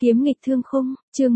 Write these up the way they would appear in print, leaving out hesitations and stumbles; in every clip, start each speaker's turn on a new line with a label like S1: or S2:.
S1: Kiếm nghịch thương khung, chương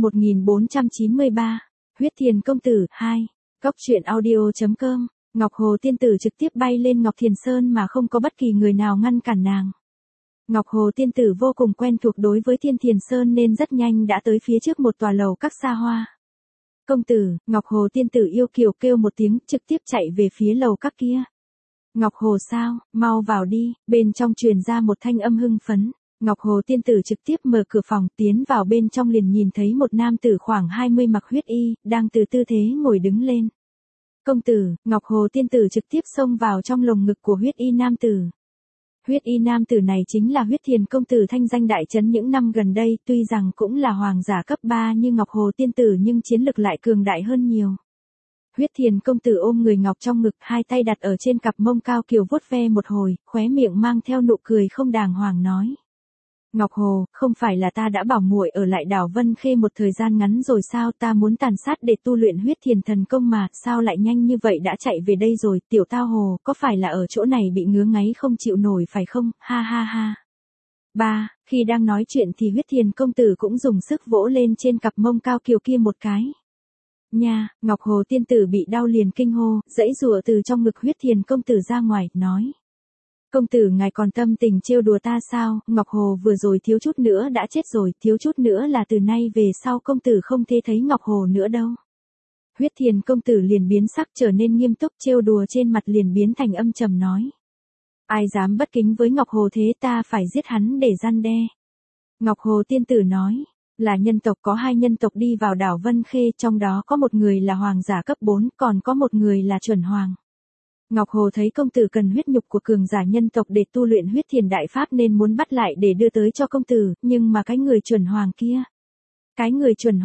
S1: 1493, huyết thiền công tử 2, Cóc truyện audio.com, Ngọc Hồ tiên tử trực tiếp bay lên Ngọc Thiền Sơn mà không có bất kỳ người nào ngăn cản nàng. Ngọc Hồ tiên tử vô cùng quen thuộc đối với Thiên Thiền Sơn nên rất nhanh đã tới phía trước một tòa lầu các xa hoa. Công tử, Ngọc Hồ tiên tử yêu kiều kêu một tiếng trực tiếp chạy về phía lầu các kia. Ngọc Hồ sao, mau vào đi, bên trong truyền ra một thanh âm hưng phấn. Ngọc Hồ tiên tử trực tiếp mở cửa phòng tiến vào bên trong liền nhìn thấy một nam tử khoảng 20 mặc huyết y, đang từ tư thế ngồi đứng lên. Công tử, Ngọc Hồ tiên tử trực tiếp xông vào trong lồng ngực của huyết y nam tử. Huyết y nam tử này chính là huyết thiền công tử thanh danh đại chấn những năm gần đây, tuy rằng cũng là hoàng giả cấp 3 như Ngọc Hồ tiên tử nhưng chiến lực lại cường đại hơn nhiều. Huyết thiền công tử ôm người ngọc trong ngực, hai tay đặt ở trên cặp mông cao kiều vuốt ve một hồi, khóe miệng mang theo nụ cười không đàng hoàng nói. Ngọc Hồ, không phải là ta đã bảo muội ở lại đảo Vân Khê một thời gian ngắn rồi sao, ta muốn tàn sát để tu luyện huyết thiền thần công mà, sao lại nhanh như vậy đã chạy về đây rồi, tiểu tao hồ, có phải là ở chỗ này bị ngứa ngáy không chịu nổi phải không, ha ha ha. Ba, khi đang nói chuyện thì huyết thiền công tử cũng dùng sức vỗ lên trên cặp mông cao kiều kia một cái. Nha, Ngọc Hồ tiên tử bị đau liền kinh hô, giãy giụa từ trong ngực huyết thiền công tử ra ngoài, nói. Công tử ngài còn tâm tình trêu đùa ta sao, Ngọc Hồ vừa rồi thiếu chút nữa đã chết rồi, thiếu chút nữa là từ nay về sau công tử không thể thấy Ngọc Hồ nữa đâu. Huyết thiền công tử liền biến sắc trở nên nghiêm túc, trêu đùa trên mặt liền biến thành âm trầm nói. Ai dám bất kính với Ngọc Hồ thế ta phải giết hắn để răn đe. Ngọc Hồ tiên tử nói, là nhân tộc, có hai nhân tộc đi vào đảo Vân Khê, trong đó có một người là hoàng giả cấp 4, còn có một người là chuẩn hoàng. Ngọc Hồ thấy công tử cần huyết nhục của cường giả nhân tộc để tu luyện huyết thiền đại pháp nên muốn bắt lại để đưa tới cho công tử, nhưng mà cái người chuẩn hoàng kia. Cái người chuẩn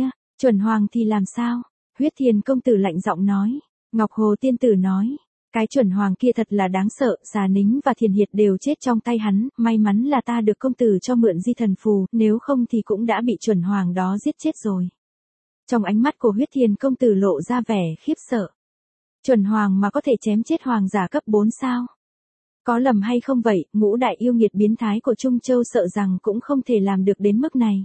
S1: hoàng thì làm sao? Huyết thiền công tử lạnh giọng nói. Ngọc Hồ tiên tử nói. Cái chuẩn hoàng kia thật là đáng sợ, Xà Nính và Thiền Hiệt đều chết trong tay hắn, may mắn là ta được công tử cho mượn di thần phù, nếu không thì cũng đã bị chuẩn hoàng đó giết chết rồi. Trong ánh mắt của huyết thiền công tử lộ ra vẻ khiếp sợ. Chuẩn hoàng mà có thể chém chết hoàng giả cấp 4 sao? Có lầm hay không vậy, ngũ đại yêu nghiệt biến thái của Trung Châu sợ rằng cũng không thể làm được đến mức này.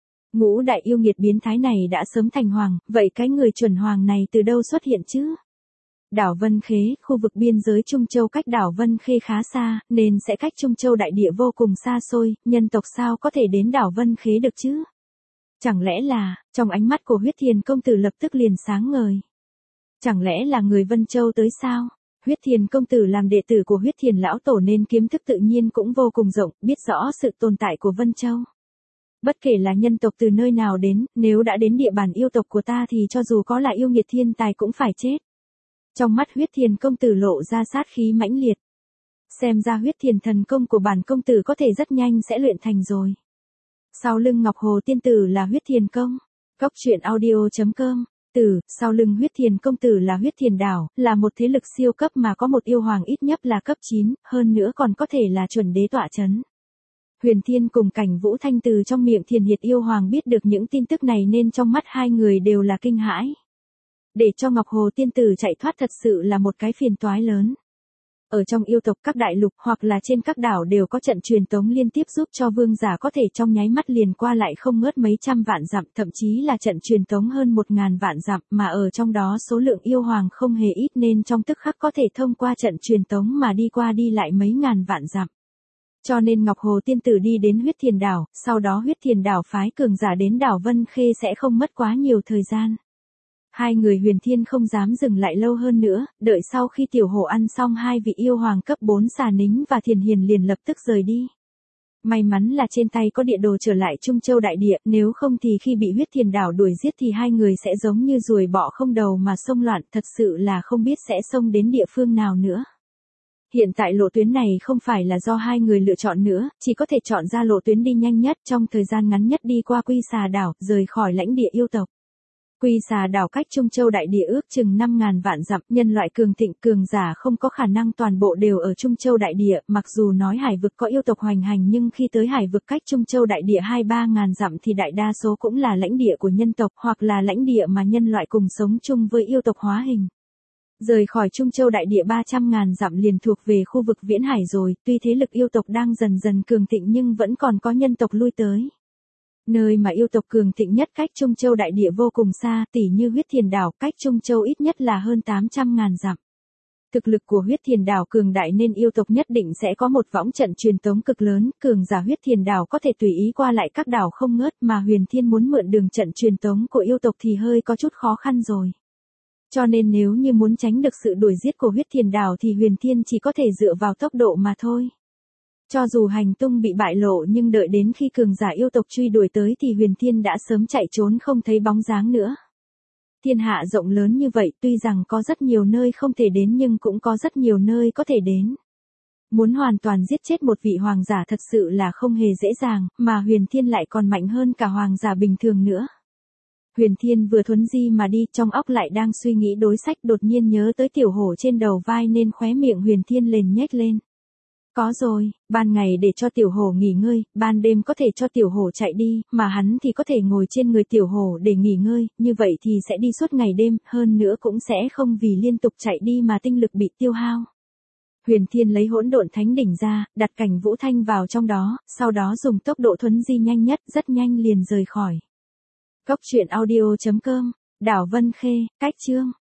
S1: Ngũ đại yêu nghiệt biến thái này đã sớm thành hoàng, vậy cái người chuẩn hoàng này từ đâu xuất hiện chứ? Đảo Vân Khê, khu vực biên giới Trung Châu cách đảo Vân Khê khá xa, nên sẽ cách Trung Châu đại địa vô cùng xa xôi, nhân tộc sao có thể đến đảo Vân Khê được chứ? Chẳng lẽ là, trong ánh mắt của huyết thiền công tử lập tức liền sáng ngời. Chẳng lẽ là người Vân Châu tới sao? Huyết thiền công tử làm đệ tử của huyết thiền lão tổ nên kiến thức tự nhiên cũng vô cùng rộng, biết rõ sự tồn tại của Vân Châu. Bất kể là nhân tộc từ nơi nào đến, nếu đã đến địa bàn yêu tộc của ta thì cho dù có là yêu nghiệt thiên tài cũng phải chết. Trong mắt huyết thiền công tử lộ ra sát khí mãnh liệt. Xem ra huyết thiền thần công của bản công tử có thể rất nhanh sẽ luyện thành rồi. Sau lưng Ngọc Hồ tiên tử là huyết thiền công. Cóc truyện audio.com. Sau lưng huyết thiền công tử là huyết thiền đảo, là một thế lực siêu cấp mà có một yêu hoàng ít nhất là cấp 9, hơn nữa còn có thể là chuẩn đế tọa chấn. Huyền Thiên cùng Cảnh Vũ Thanh từ trong miệng Thiền Hiệt yêu hoàng biết được những tin tức này nên trong mắt hai người đều là kinh hãi. Để cho Ngọc Hồ tiên tử chạy thoát thật sự là một cái phiền toái lớn. Ở trong yêu tộc các đại lục hoặc là trên các đảo đều có trận truyền tống liên tiếp giúp cho vương giả có thể trong nháy mắt liền qua lại không ngớt mấy trăm vạn dặm, thậm chí là trận truyền tống hơn 1000 vạn dặm, mà ở trong đó số lượng yêu hoàng không hề ít nên trong tức khắc có thể thông qua trận truyền tống mà đi qua đi lại mấy ngàn vạn dặm. Cho nên Ngọc Hồ tiên tử đi đến huyết thiền đảo, sau đó huyết thiền đảo phái cường giả đến đảo Vân Khê sẽ không mất quá nhiều thời gian. Hai người Huyền Thiên không dám dừng lại lâu hơn nữa, đợi sau khi tiểu hồ ăn xong hai vị yêu hoàng cấp 4 Xà Nính và Thiền Hiền liền lập tức rời đi. May mắn là trên tay có địa đồ trở lại Trung Châu đại địa, nếu không thì khi bị huyết thiền đảo đuổi giết thì hai người sẽ giống như ruồi bọ không đầu mà xông loạn, thật sự là không biết sẽ xông đến địa phương nào nữa. Hiện tại lộ tuyến này không phải là do hai người lựa chọn nữa, chỉ có thể chọn ra lộ tuyến đi nhanh nhất trong thời gian ngắn nhất đi qua Quy Xà đảo, rời khỏi lãnh địa yêu tộc. Quy Xà đảo cách Trung Châu đại địa ước chừng 5000 vạn dặm, nhân loại cường thịnh cường giả không có khả năng toàn bộ đều ở Trung Châu đại địa, mặc dù nói hải vực có yêu tộc hoành hành nhưng khi tới hải vực cách Trung Châu đại địa 2-3 ngàn dặm thì đại đa số cũng là lãnh địa của nhân tộc hoặc là lãnh địa mà nhân loại cùng sống chung với yêu tộc hóa hình. Rời khỏi Trung Châu đại địa 300.000 dặm liền thuộc về khu vực viễn hải rồi, tuy thế lực yêu tộc đang dần dần cường thịnh nhưng vẫn còn có nhân tộc lui tới. Nơi mà yêu tộc cường thịnh nhất cách Trung Châu đại địa vô cùng xa, tỉ như Huyết Thiền Đảo, cách Trung Châu ít nhất là hơn 800.000 dặm. Thực lực của Huyết Thiền Đảo cường đại nên yêu tộc nhất định sẽ có một võng trận truyền tống cực lớn, cường giả Huyết Thiền Đảo có thể tùy ý qua lại các đảo không ngớt, mà Huyền Thiên muốn mượn đường trận truyền tống của yêu tộc thì hơi có chút khó khăn rồi. Cho nên nếu như muốn tránh được sự đuổi giết của Huyết Thiền Đảo thì Huyền Thiên chỉ có thể dựa vào tốc độ mà thôi. Cho dù hành tung bị bại lộ nhưng đợi đến khi cường giả yêu tộc truy đuổi tới thì Huyền Thiên đã sớm chạy trốn không thấy bóng dáng nữa. Thiên hạ rộng lớn như vậy, tuy rằng có rất nhiều nơi không thể đến nhưng cũng có rất nhiều nơi có thể đến. Muốn hoàn toàn giết chết một vị hoàng giả thật sự là không hề dễ dàng, mà Huyền Thiên lại còn mạnh hơn cả hoàng giả bình thường nữa. Huyền Thiên vừa thuấn di mà đi, trong óc lại đang suy nghĩ đối sách, đột nhiên nhớ tới tiểu hổ trên đầu vai nên khóe miệng Huyền Thiên liền nhếch lên. Có rồi, ban ngày để cho tiểu hổ nghỉ ngơi, ban đêm có thể cho tiểu hổ chạy đi, mà hắn thì có thể ngồi trên người tiểu hổ để nghỉ ngơi, như vậy thì sẽ đi suốt ngày đêm, hơn nữa cũng sẽ không vì liên tục chạy đi mà tinh lực bị tiêu hao. Huyền Thiên lấy Hỗn Độn Thánh Đỉnh ra, đặt Cảnh Vũ Thanh vào trong đó, sau đó dùng tốc độ thuấn di nhanh nhất, rất nhanh liền rời khỏi. Cốc truyện audio.com, Đảo Vân Khê, cách chương